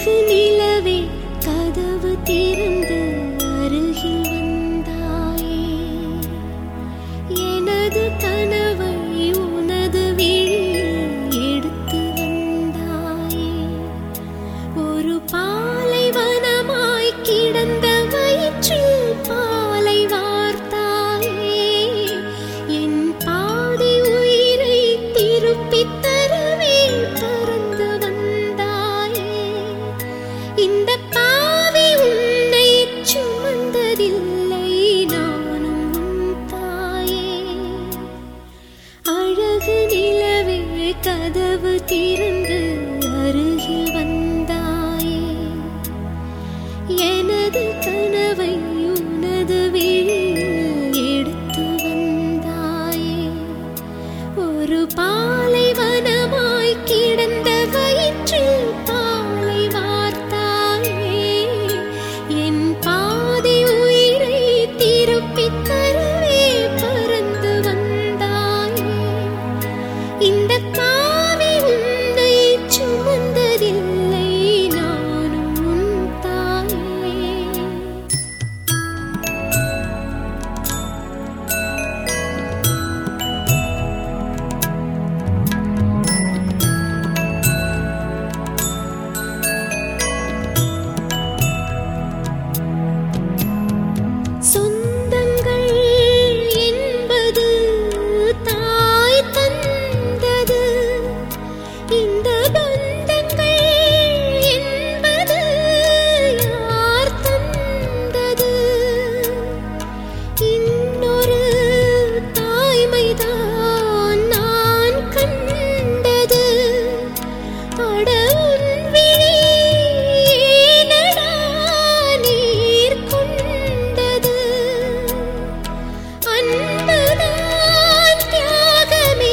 கதவு திறந்து அருகில் வந்தாயே, எனது கனவை உனது விழியில் எடுத்து வந்தாயே. ஒரு பாலைவனமாய் கிடந்த வயிற்றில் பாலை வார்த்தாயே, என் பாதி உயிரை திருப்பித் தரவே பறந்து வந்தாயே. இந்த பாவி உன்னை சுமந்ததில்லை, நானும் உன் தாயே. சொந்தங்கள் என்பது தாய் தந்தது, இந்த பந்தங்கள் என்பது யார் தந்தது? இன்னொரு தாய்மைதான் நான் கண்டது. அட உன் விழி ஏனடா நீர் கொண்டது? அன்புதான் தியாகமே,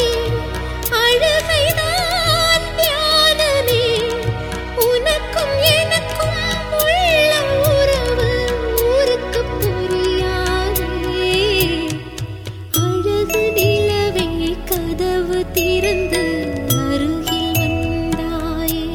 அழுகைதான் தியானமே, உனக்கும் எனக்கும் உள்ள உறவு ஊருக்கு புரியாதே. அழகு நிலவே கதவு திறந்து அருகில் வந்தாயே,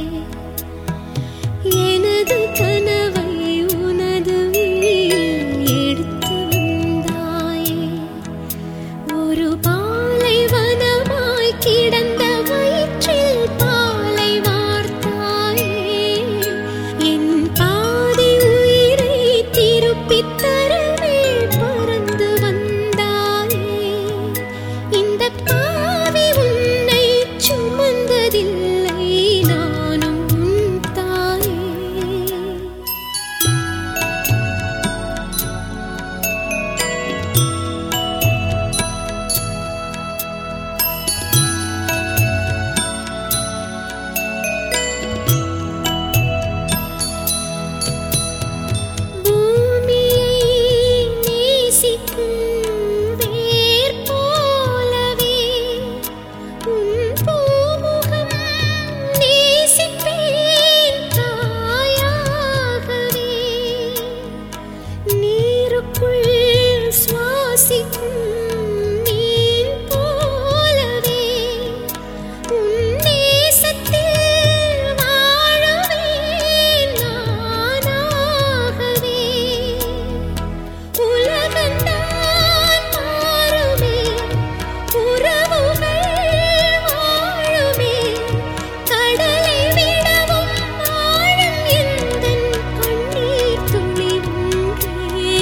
எனது கனவை உனது விழியில் எடுத்து வந்தாயே. ஒரு பாலைவனமாய் கிடந்த வயிற்றில் பாலை வார்த்தாயே, என் பாதி உயிரை திருப்பித் தரவே பறந்து வந்தாயே. இந்த பாவி உன்னை சுமந்ததில்லை, நானும் உன் தாயே. பூமியை நேசிக்கும் வேர் போலவே உன் பூமுகம் நேசிப்பேன் தாயாகவே. நீருக்குள் சுவாசிக்கும் மீன் போலவே உன் நேசத்தில் வாழவேன் நானாகவே. உலகந்தான் மாறுமே, உறவுகள் வாழுமே, கடலை விடவும் ஆழம் எந்தன் கண்ணீர் துளி ஒன்றே.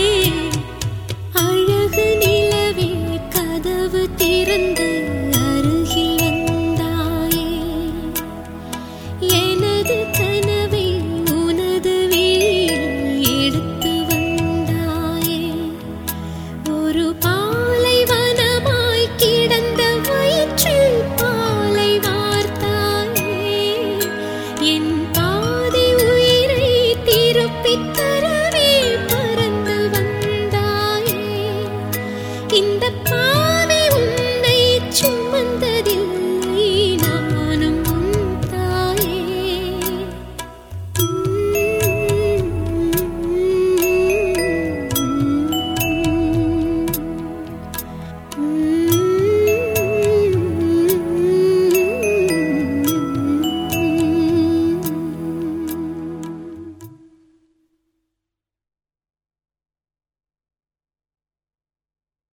அழகு நிலவே கதவு திறந்து அருகில் வந்தாயே, எனது